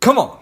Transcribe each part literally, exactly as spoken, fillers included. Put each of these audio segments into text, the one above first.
Come on.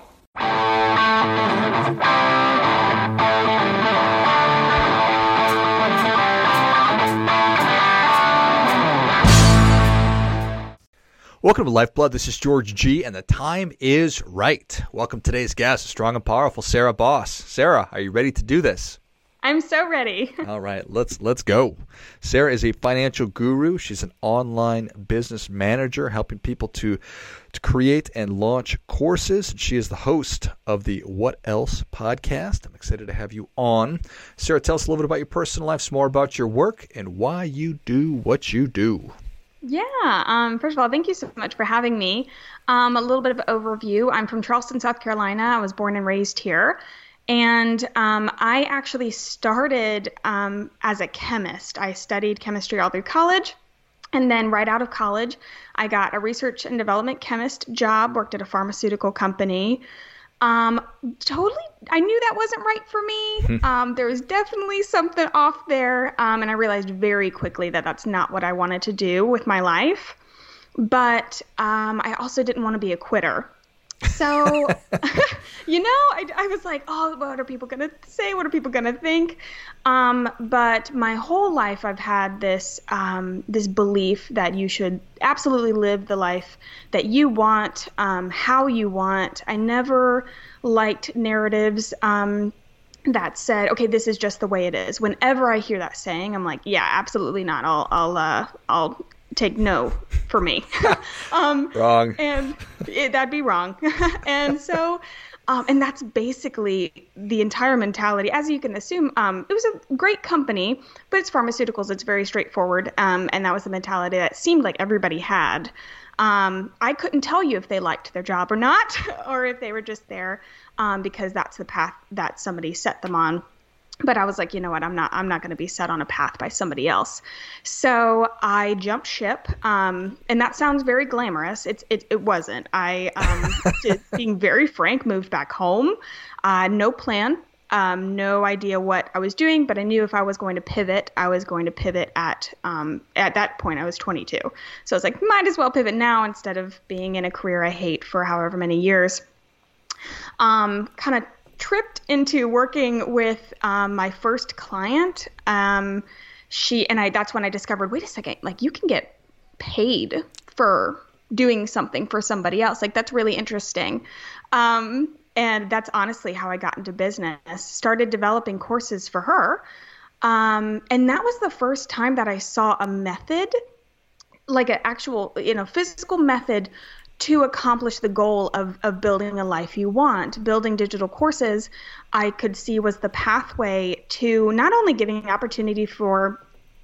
Welcome to Lifeblood. This is George G, and the time is right. Welcome to today's guest, strong and powerful Sarah Boss. Sarah, are you ready to do this? I'm so ready. All right, let's let's go. Sarah is a financial guru. She's an online business manager, helping people to, to create and launch courses. She is the host of the What Else podcast. I'm excited to have you on. Sarah, tell us a little bit about your personal life, some more about your work, and why you do what you do. Yeah. Um, first of all, thank you so much for having me. Um, a little bit of an overview. I'm from Charleston, South Carolina. I was born and raised here. And um, I actually started um, as a chemist. I studied chemistry all through college. And then right out of college, I got a research and development chemist job, worked at a pharmaceutical company. Um, totally, I knew that wasn't right for me. Um, there was definitely something off there. Um, and I realized very quickly that that's not what I wanted to do with my life. But um, I also didn't want to be a quitter. So, you know, I, I was like, oh, what are people going to say? What are people going to think? Um, but my whole life I've had this um, this belief that you should absolutely live the life that you want, um, how you want. I never liked narratives um, that said, okay, this is just the way it is. Whenever I hear that saying, I'm like, yeah, absolutely not. I'll, I'll, uh, I'll take no for me. um, wrong. And it, that'd be wrong. and so, um, and that's basically the entire mentality. As you can assume, um, it was a great company, but it's pharmaceuticals. It's very straightforward. Um, and that was the mentality that seemed like everybody had. Um, I couldn't tell you if they liked their job or not, or if they were just there um, because that's the path that somebody set them on. But I was like, you know what, I'm not I'm not going to be set on a path by somebody else. So I jumped ship. Um, and that sounds very glamorous. It's, it, it wasn't. I, um, just being very frank, moved back home. Uh, no plan, um, no idea what I was doing, but I knew if I was going to pivot, I was going to pivot at, um, at that point, I was twenty-two. So I was like, might as well pivot now instead of being in a career I hate for however many years. Um, kind of tripped into working with um, my first client. Um, she and I, that's when I discovered, wait a second, like you can get paid for doing something for somebody else. Like that's really interesting. Um, and that's honestly how I got into business, started developing courses for her. Um, and that was the first time that I saw a method, like an actual, you know, physical method to accomplish the goal of, of building a life you want. Building digital courses, I could see was the pathway to not only giving opportunity for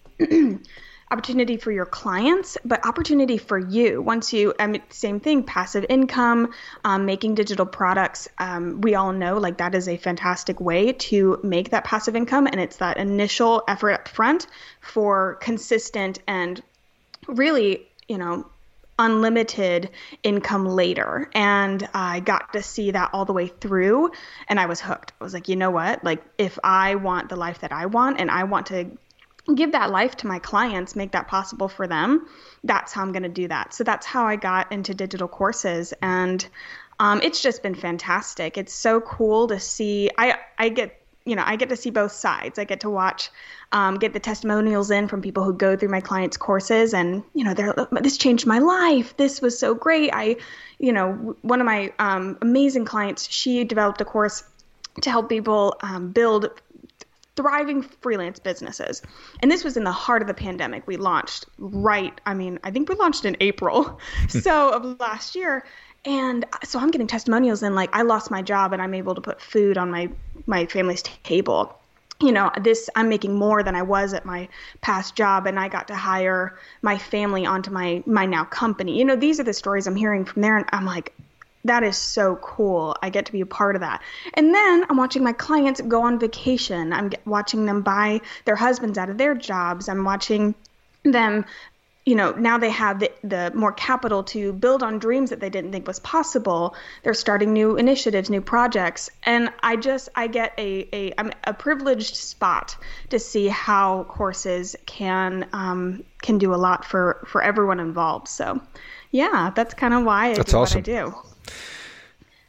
opportunity for your clients, but opportunity for you. Once you, I mean, same thing, passive income, um, making digital products. Um, we all know like that is a fantastic way to make that passive income. And it's that initial effort up front for consistent and really, you know, unlimited income later. And I got to see that all the way through and I was hooked. I was like, you know what? Like if I want the life that I want and I want to give that life to my clients, make that possible for them, that's how I'm going to do that. So that's how I got into digital courses. And um, it's just been fantastic. It's so cool to see. I, I get you know, I get to see both sides. I get to watch, um, get the testimonials in from people who go through my clients' courses and, you know, they're, this changed my life. This was so great. I, you know, one of my um, amazing clients, she developed a course to help people um, build thriving freelance businesses. And this was in the heart of the pandemic. We launched right, I mean, I think we launched in April so of last year. And so I'm getting testimonials and like, I lost my job and I'm able to put food on my, my family's table. You know, this, I'm making more than I was at my past job and I got to hire my family onto my, my now company. You know, these are the stories I'm hearing from there. And I'm like, that is so cool. I get to be a part of that. And then I'm watching my clients go on vacation. I'm get, watching them buy their husbands out of their jobs. I'm watching them, you know, now they have the, the more capital to build on dreams that they didn't think was possible. They're starting new initiatives, new projects. And I just, I get a, a, I'm a privileged spot to see how courses can, um, can do a lot for, for everyone involved. So yeah, that's kind of why I that's do awesome. what I do.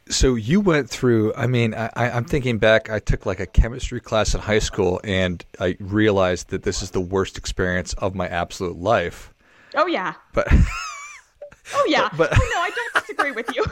So you went through, I mean, I, I'm thinking back, I took like a chemistry class in high school, and I realized that this is the worst experience of my absolute life. Oh, yeah. But Oh, yeah. But, but oh, no, I don't disagree with you.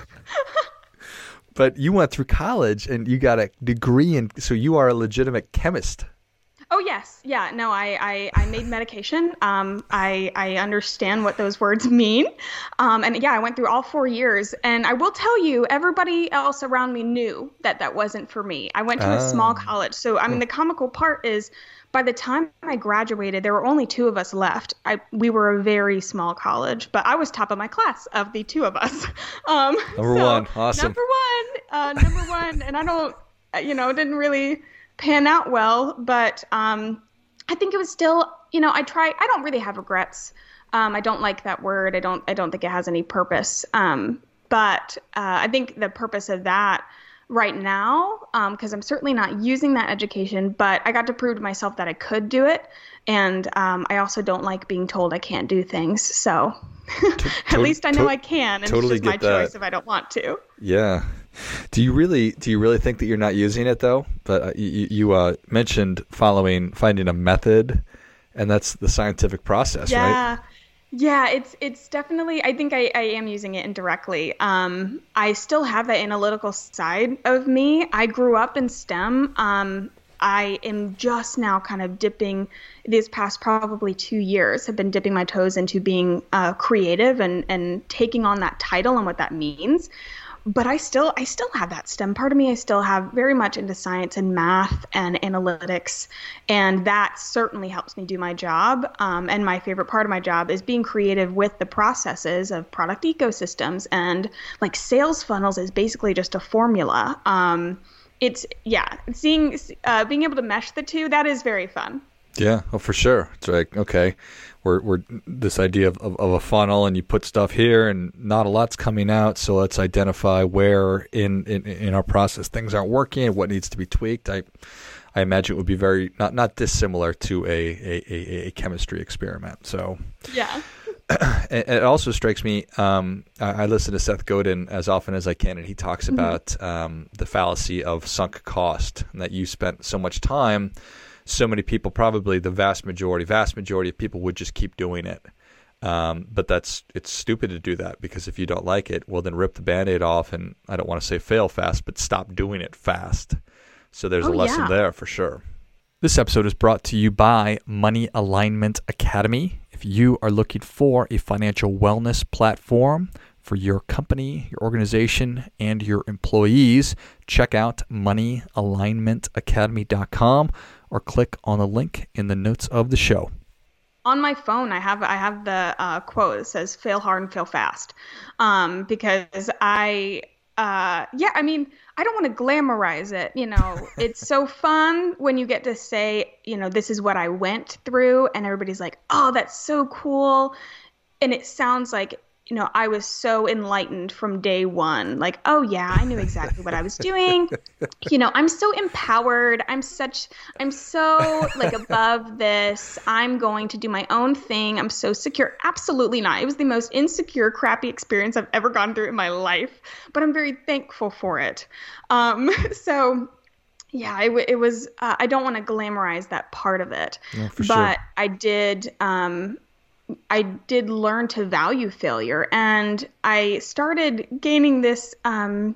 But you went through college and you got a degree in, so you are a legitimate chemist. Oh, yes. Yeah. No, I, I, I made medication. Um, I, I understand what those words mean. Um, and yeah, I went through all four years. And I will tell you, everybody else around me knew that that wasn't for me. I went to a Oh. small college. So, I mean, the comical part is by the time I graduated, there were only two of us left. I, we were a very small college, but I was top of my class of the two of us. Um, Number so, one. Awesome. Number one. Uh, number one. And I don't, you know, it didn't really pan out well, but um, I think it was still, you know, I try, I don't really have regrets. Um, I don't like that word. I don't, I don't think it has any purpose. Um, but uh, I think the purpose of that right now, because um, I'm certainly not using that education, but I got to prove to myself that I could do it. And um, I also don't like being told I can't do things. So at least I know to- I can, and totally it's just my get that. choice if I don't want to. Yeah. Do you really do you really think that you're not using it though? But uh, you, you uh, mentioned following finding a method, and that's the scientific process, Yeah. right? Yeah, it's it's definitely, I think I, I am using it indirectly. Um, I still have that analytical side of me. I grew up in STEM. Um, I am just now kind of dipping, these past probably two years, have been dipping my toes into being uh, creative and, and taking on that title and what that means. But I still, I still have that STEM part of me. I still have very much into science and math and analytics, and that certainly helps me do my job. Um, and my favorite part of my job is being creative with the processes of product ecosystems, and like sales funnels is basically just a formula. Um, it's yeah, seeing, uh, being able to mesh the two, that is very fun. Yeah, oh, for sure. It's like, okay, we're we're this idea of, of, of a funnel, and you put stuff here, and not a lot's coming out. So let's identify where in, in, in our process things aren't working and what needs to be tweaked. I I imagine it would be very not, not dissimilar to a, a, a, a chemistry experiment. So Yeah. it, it also strikes me. Um, I, I listen to Seth Godin as often as I can, and he talks Mm-hmm. about um, the fallacy of sunk cost, and that you spent so much time. So many people, probably the vast majority, vast majority of people would just keep doing it. Um, but that's it's stupid to do that, because if you don't like it, well, then rip the Band-Aid off, and I don't want to say fail fast, but stop doing it fast. So there's Oh, a lesson yeah. there for sure. This episode is brought to you by Money Alignment Academy. If you are looking for a financial wellness platform for your company, your organization, and your employees, check out money alignment academy dot com or click on the link in the notes of the show. On my phone, I have I have the uh, quote that says "fail hard and fail fast," um, because I, uh, yeah, I mean, I don't want to glamorize it. You know, it's so fun when you get to say, you know, this is what I went through, and everybody's like, "Oh, that's so cool," and it sounds like, you know, I was so enlightened from day one. Like, oh yeah, I knew exactly what I was doing. You know, I'm so empowered. I'm such, I'm so like above this. I'm going to do my own thing. I'm so secure. Absolutely not. It was the most insecure, crappy experience I've ever gone through in my life, but I'm very thankful for it. Um, so yeah, it, w- it was, uh, I don't want to glamorize that part of it, Yeah, for but sure. I did, um, I did learn to value failure, and I started gaining this um,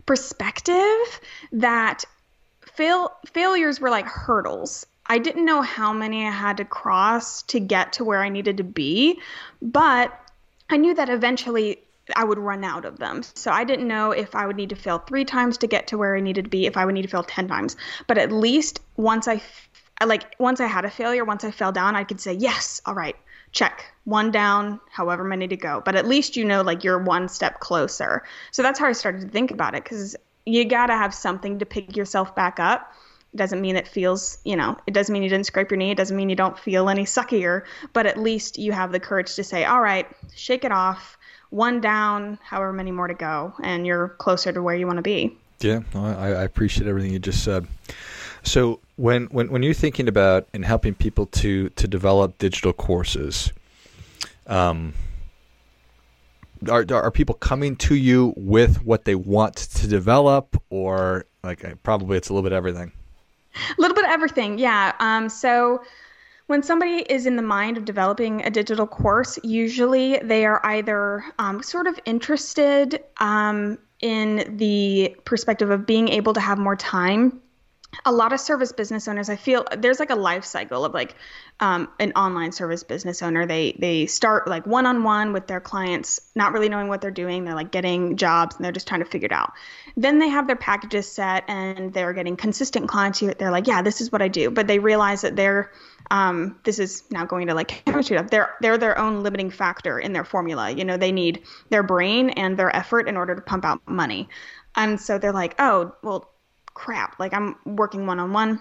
perspective that fail failures were like hurdles. I didn't know how many I had to cross to get to where I needed to be, but I knew that eventually I would run out of them. So I didn't know if I would need to fail three times to get to where I needed to be, if I would need to fail ten times. But at least once I, like, once I had a failure, once I fell down, I could say, yes, all right. Check, one down, however many to go. But at least you know, like, you're one step closer. So that's how I started to think about it, because you got to have something to pick yourself back up. It doesn't mean it feels, you know, it doesn't mean you didn't scrape your knee. It doesn't mean you don't feel any suckier. But at least you have the courage to say, all right, shake it off, one down, however many more to go, and you're closer to where you want to be. Yeah, no, I, I appreciate everything you just said. So when, when, when you're thinking about and helping people to, to develop digital courses, um, are are people coming to you with what they want to develop, or like probably it's a little bit of everything? A little bit of everything, yeah. Um, so when somebody is in the mind of developing a digital course, usually they are either um, sort of interested um, in the perspective of being able to have more time. A lot of service business owners, I feel there's like a life cycle of like um, an online service business owner. They they start like one-on-one with their clients, not really knowing what they're doing. They're like getting jobs and they're just trying to figure it out. Then they have their packages set and they're getting consistent clients. They're like, yeah, this is what I do. But they realize that they're, um, this is now going to like chemistry stuff. They're, they're their own limiting factor in their formula. You know, they need their brain and their effort in order to pump out money. And so they're like, oh, well, crap, like I'm working one-on-one,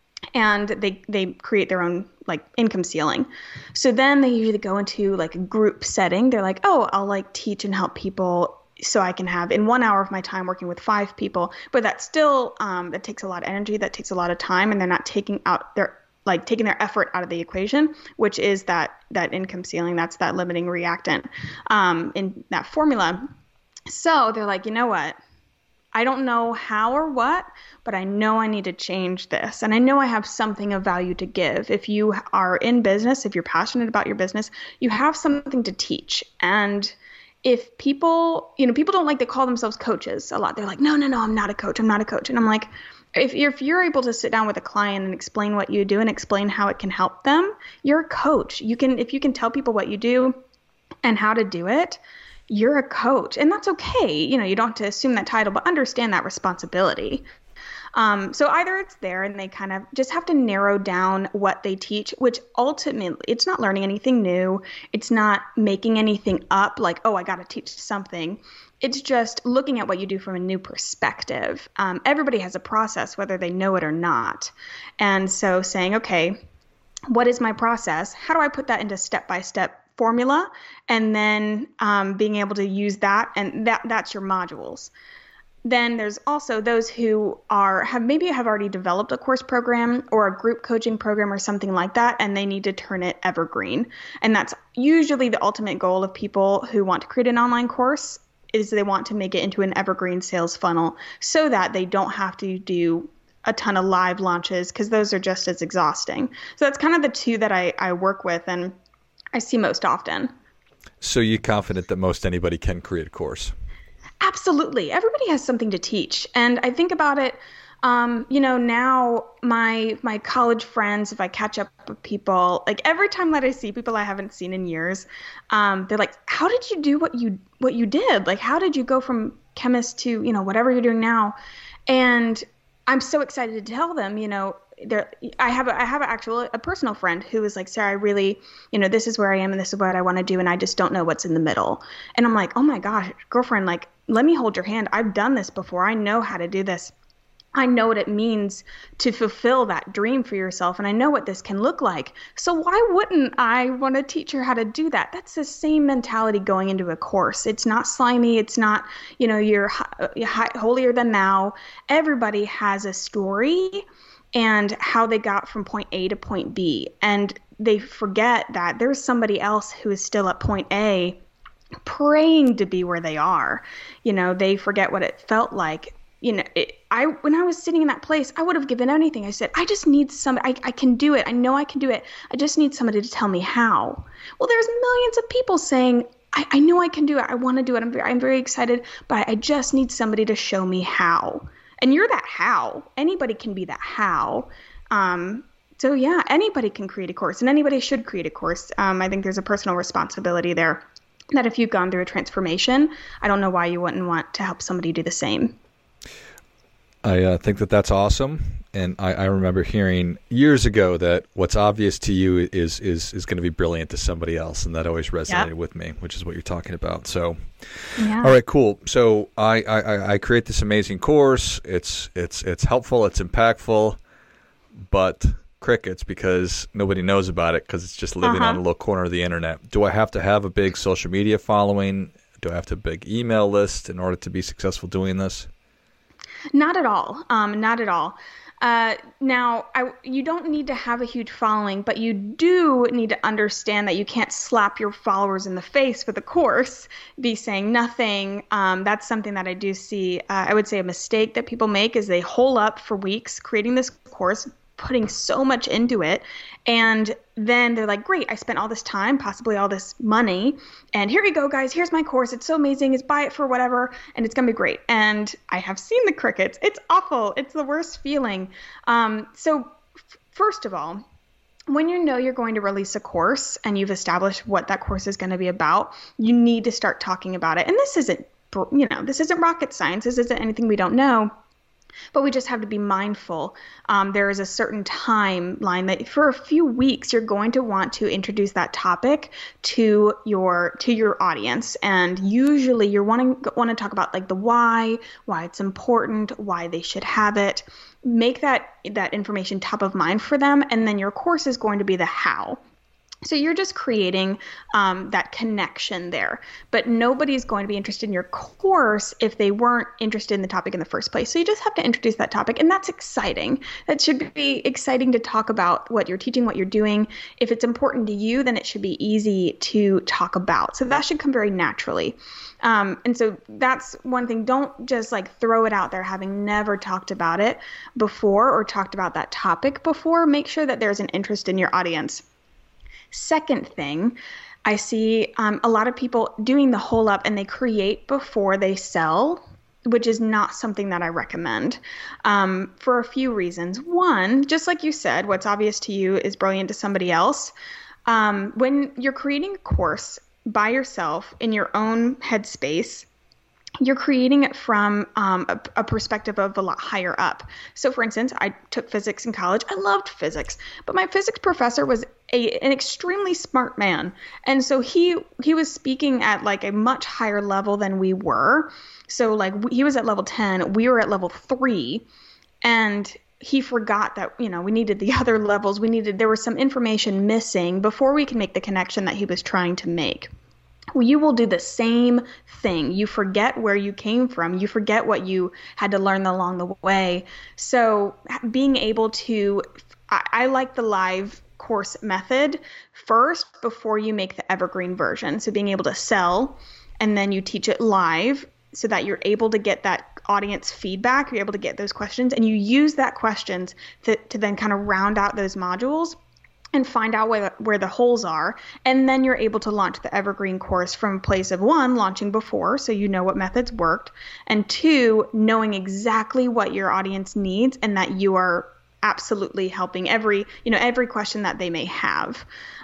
and they they create their own like income ceiling. So then they usually go into like a group setting. They're like, oh, I'll like teach and help people so I can have in one hour of my time working with five people. But that still um, that takes a lot of energy, that takes a lot of time, and they're not taking out their like taking their effort out of the equation, which is that that income ceiling. That's that limiting reactant um, in that formula. So they're like, you know what? I don't know how or what, but I know I need to change this. And I know I have something of value to give. If you are in business, if you're passionate about your business, you have something to teach. And if people, you know, people don't like to call themselves coaches a lot. They're like, no, no, no, I'm not a coach. I'm not a coach. And I'm like, if you're, if you're able to sit down with a client and explain what you do and explain how it can help them, you're a coach. You can, if you can tell people what you do and how to do it, you're a coach, and that's okay. You know, you don't have to assume that title, but understand that responsibility. Um, so either it's there and they kind of just have to narrow down what they teach, which ultimately it's not learning anything new. It's not making anything up like, oh, I got to teach something. It's just looking at what you do from a new perspective. Um, everybody has a process, whether they know it or not. And so saying, okay, what is my process? How do I put that into step-by-step formula, and then um, being able to use that, and that that's your modules. Then there's also those who are have maybe have already developed a course program or a group coaching program or something like that, and they need to turn it evergreen. And that's usually the ultimate goal of people who want to create an online course, is they want to make it into an evergreen sales funnel so that they don't have to do a ton of live launches, because those are just as exhausting. So that's kind of the two that I, I work with and I see most often. So you're confident that most anybody can create a course? Absolutely. Everybody has something to teach. And I think about it, um, you know, now my my college friends, if I catch up with people, like every time that I see people I haven't seen in years, um, they're like, how did you do what you what you did? Like, how did you go from chemist to, you know, whatever you're doing now? And I'm so excited to tell them, you know, there, I have a, I have a actual, a personal friend who was like, Sarah, I really, you know, this is where I am and this is what I want to do. And I just don't know what's in the middle. And I'm like, oh my gosh, girlfriend, like, let me hold your hand. I've done this before. I know how to do this. I know what it means to fulfill that dream for yourself. And I know what this can look like. So why wouldn't I want to teach her how to do that? That's the same mentality going into a course. It's not slimy. It's not, you know, you're, you're holier than thou. Everybody has a story and how they got from point A to point B. And they forget that there's somebody else who is still at point A praying to be where they are. You know, they forget what it felt like. You know, it, I when I was sitting in that place, I would have given anything. I said, I just need some, I, I can do it. I know I can do it. I just need somebody to tell me how. Well, there's millions of people saying, I, I know I can do it. I want to do it. I'm very, I'm very excited, but I just need somebody to show me how. And you're that how. Anybody can be that how. Um, so yeah, anybody can create a course, and anybody should create a course. Um, I think there's a personal responsibility there that if you've gone through a transformation, I don't know why you wouldn't want to help somebody do the same. I uh, think that that's awesome. And I, I remember hearing years ago that what's obvious to you is is is going to be brilliant to somebody else. And that always resonated yep. with me, which is what you're talking about. So, yeah. All right, cool. So I, I, I create this amazing course. It's it's it's helpful. It's impactful. But crickets, because nobody knows about it because it's just living uh-huh. on a little corner of the internet. Do I have to have a big social media following? Do I have to have a big email list in order to be successful doing this? Not at all. Um, not at all. Uh, now, I, you don't need to have a huge following, but you do need to understand that you can't slap your followers in the face with a course, be saying nothing. Um, that's something that I do see. Uh, I would say a mistake that people make is they hole up for weeks creating this course, putting so much into it, and then they're like, great, I spent all this time, possibly all this money, and here you go, guys, here's my course, it's so amazing, it's buy it for whatever, and it's gonna be great. And I have seen the crickets. It's awful. It's the worst feeling. Um, so f- first of all, when you know you're going to release a course and you've established what that course is going to be about, you need to start talking about it. And this isn't, you know, this isn't rocket science. This isn't anything we don't know. But we just have to be mindful. Um, there is a certain timeline that for a few weeks you're going to want to introduce that topic to your to your audience, and usually you're wanting want to talk about like the why, why it's important, why they should have it. Make that that information top of mind for them, and then your course is going to be the how. So you're just creating um, that connection there. But nobody's going to be interested in your course if they weren't interested in the topic in the first place. So you just have to introduce that topic, and that's exciting. That should be exciting to talk about what you're teaching, what you're doing. If it's important to you, then it should be easy to talk about. So that should come very naturally. Um, and so that's one thing. Don't just like throw it out there having never talked about it before or talked about that topic before. Make sure that there's an interest in your audience. Second thing, I see um, a lot of people doing the hole up and they create before they sell, which is not something that I recommend um, for a few reasons. One, just like you said, what's obvious to you is brilliant to somebody else. Um, when you're creating a course by yourself in your own headspace, you're creating it from um, a, a perspective of a lot higher up. So for instance, I took physics in college. I loved physics, but my physics professor was a, an extremely smart man. And so he he was speaking at like a much higher level than we were. So like he was at level ten, we were at level three, and he forgot that, you know, we needed the other levels. We needed, there was some information missing before we can make the connection that he was trying to make. You will do the same thing. You forget where you came from. You forget what you had to learn along the way. So being able to, I, I like the live course method first before you make the evergreen version. So being able to sell and then you teach it live so that you're able to get that audience feedback. You're able to get those questions and you use that questions to, to then kind of round out those modules and find out where, where the holes are. And then you're able to launch the evergreen course from a place of one, launching before, so you know what methods worked, and two, knowing exactly what your audience needs and that you are absolutely helping every, you know, every question that they may have.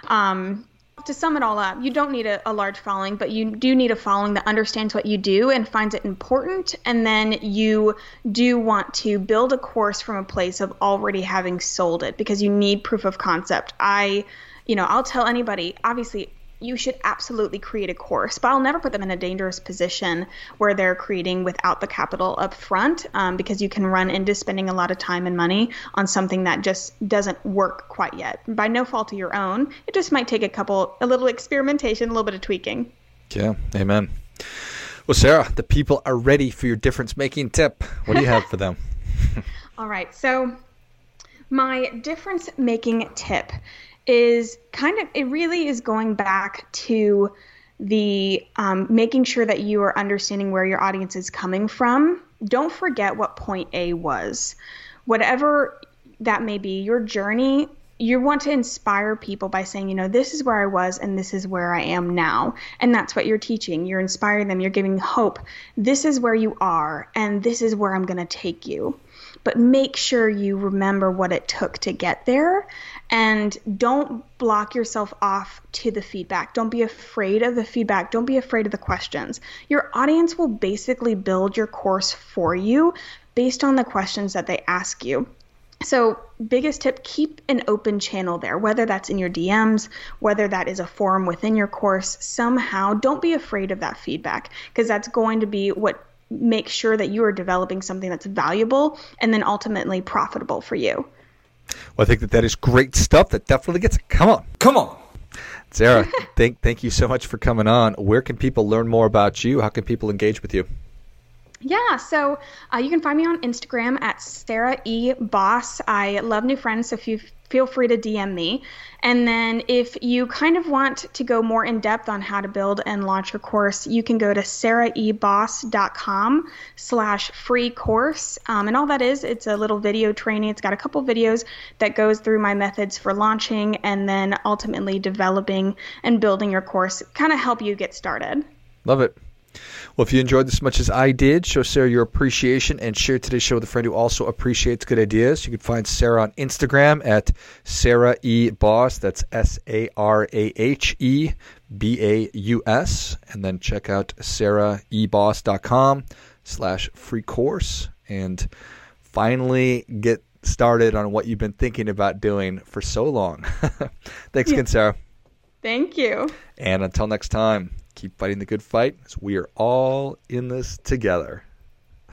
Um, to sum it all up, you don't need a, a large following, but you do need a following that understands what you do and finds it important. And then you do want to build a course from a place of already having sold it because you need proof of concept. I, you know, I'll tell anybody, obviously, you should absolutely create a course, but I'll never put them in a dangerous position where they're creating without the capital up front, um, because you can run into spending a lot of time and money on something that just doesn't work quite yet. By no fault of your own, it just might take a couple, a little experimentation, a little bit of tweaking. Yeah, amen. Well, Sarah, the people are ready for your difference-making tip. What do you have for them? All right, so my difference-making tip is kind of, it really is going back to the um, making sure that you are understanding where your audience is coming from. Don't forget what point A was. Whatever that may be, your journey, you want to inspire people by saying, you know, this is where I was and this is where I am now. And that's what you're teaching. You're inspiring them. You're giving hope. This is where you are and this is where I'm going to take you. But make sure you remember what it took to get there and don't block yourself off to the feedback. Don't be afraid of the feedback. Don't be afraid of the questions. Your audience will basically build your course for you based on the questions that they ask you. So biggest tip, keep an open channel there, whether that's in your D Ms, whether that is a forum within your course, somehow don't be afraid of that feedback because that's going to be what make sure that you are developing something that's valuable and then ultimately profitable for you. Well, I think that that is great stuff. That definitely gets it. Come on. Come on. Sarah, thank, thank you so much for coming on. Where can people learn more about you? How can people engage with you? Yeah, so uh, you can find me on Instagram at Sarah E. Boss. I love new friends, so if you feel free to D M me. And then if you kind of want to go more in depth on how to build and launch your course, you can go to saraheboss.com slash free course. Um, and all that is, it's a little video training. It's got a couple videos that goes through my methods for launching and then ultimately developing and building your course, kind of help you get started. Love it. Well, if you enjoyed this as much as I did, show Sarah your appreciation and share today's show with a friend who also appreciates good ideas. You can find Sarah on Instagram at Sarah E. Boss. That's S A R A H E B A U S. And then check out saraheboss.com slash free course and finally get started on what you've been thinking about doing for so long. Thanks Yeah. again, Sarah. Thank you. And until next time, keep fighting the good fight, as we are all in this together.